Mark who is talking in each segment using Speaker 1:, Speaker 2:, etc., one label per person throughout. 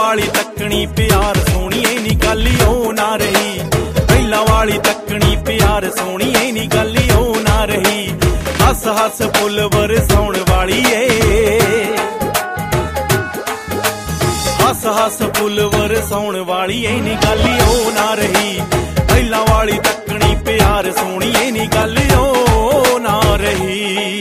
Speaker 1: वाली तकनी प्यार सोहणीए नी गल ओ ना रही, पहला वाली तकनी प्यार सोहणीए नी गल ओ ना रही। हस हस फुल बरसाउण वाली ए, हस हस फुल बरसाउण वाली ए नी गल ओ ना रही, पहला वाली तकनी प्यार सोहणीए नी गल ओ ना रही।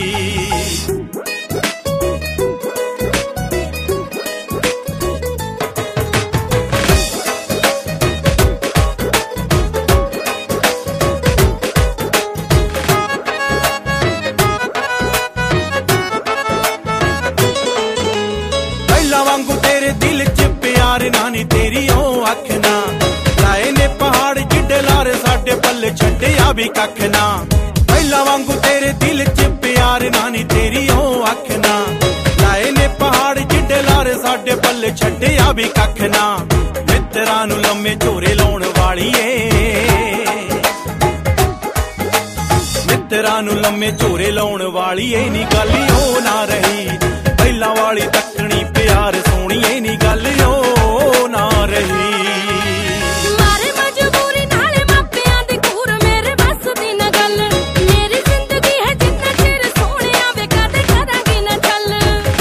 Speaker 1: वांगू तेरे दिल च प्यार नानी तेरी ओ अख ना, लाए ने पहाड़ जिड्डे लारे साडे पल्ले छड्डिया भी कख ना। पहला वांगू तेरे दिल च प्यार नानी तेरी ओ अख ना, लाए ने पहाड़ जिड्डे लारे साडे पल्ले छड्डिया भी कख ना। मित्तरां नूं लम्मे झोरे लाउण वाली ए, मित्तरां नूं लम्मे झोरे लाउण वाली ए नी गल ओ ना रही, पहला वाली तकनी प्यार सोहणीए नी गल ओ ना रही।
Speaker 2: मारे मजबूरी नाले मापियां दी कूर मेरे बस दी न गल, मेरी जिंदगी है जिन्ना चिर सोहणिया वे कदे करांगी ना चल।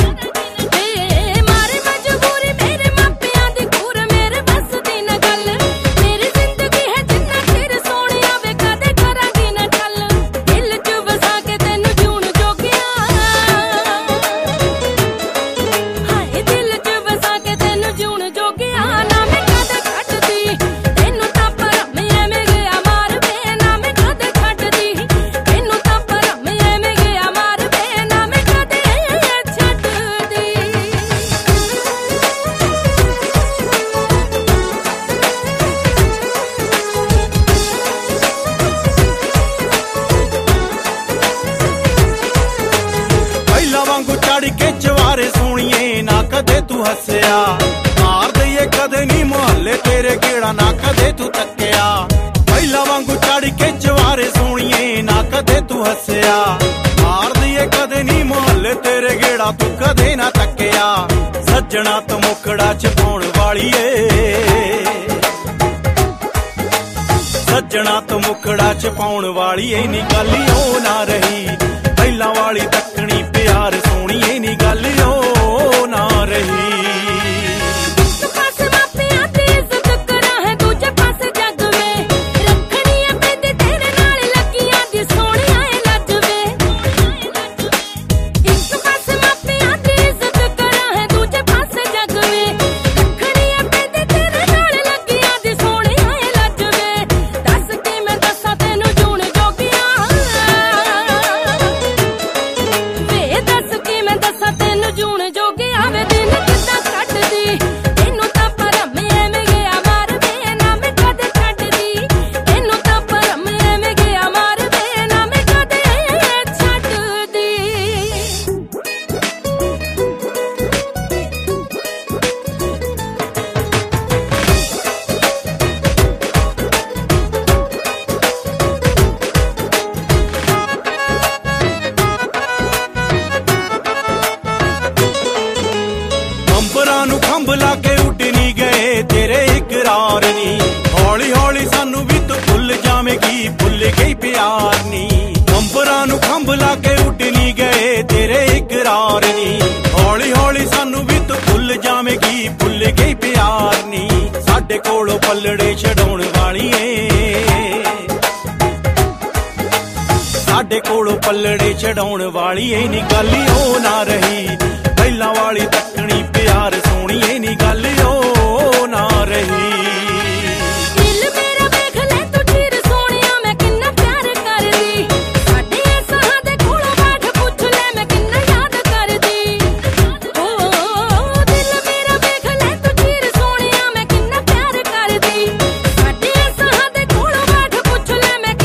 Speaker 2: मारे मजबूरी मेरे मापियां दी कूर मेरे बस दी न गल, मेरी जिंदगी है जिन्ना चिर सोहणिया वे कदे करांगी ना चल। दिल च वसा के तैनू जूण जोगिया,
Speaker 1: चढ़ के चवारे सोहणीए ना कदे तू हसया, मार दईए कदे नी मुहल्ले तेरे गेड़ा ना कदे तू तक्या। पहला वांगू चढ़ के चवारे सोहणीए ना कदे तू हसया, मार दईए कदे नी मुहल्ले तेरे गेड़ा तू कदे ना तक्या। सज्जणा तो मुखड़ा च पाउण वाली ए, सज्जणा तो मुखड़ा च पाउण वाली ए नी गल ओ ना रही, पहला वाली तकनी प्यार सोहणीए नी गल ओ ना रही। नूं खंभ लाके उड़ नी गए तेरे इकरार नी, हौली हौली सानू भी तू भुल जावेगी भुल गई प्यार नी। अंबरां नूं खंभ लाके उड़ नी गए तेरे इकरार नी, हौली हौली सानू भी तू भुल जावेगी भुल गई प्यार नी। साडे कोलों पलड़े छडाउण वाली ए, साडे कोलों पलड़े छडाउण वाली ए नी गल ओ ना रही, पहला वाली तकनी प्यार सोहणीए नी गल ओ ना रही।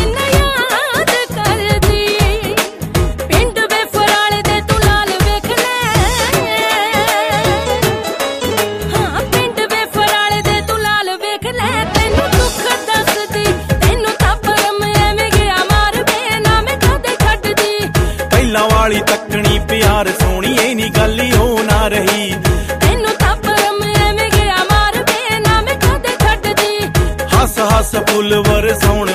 Speaker 2: पिंड वे फराले दे तू लाल वेख ले,
Speaker 1: ਫੁੱਲ ਵਰਸਾਉਣੇ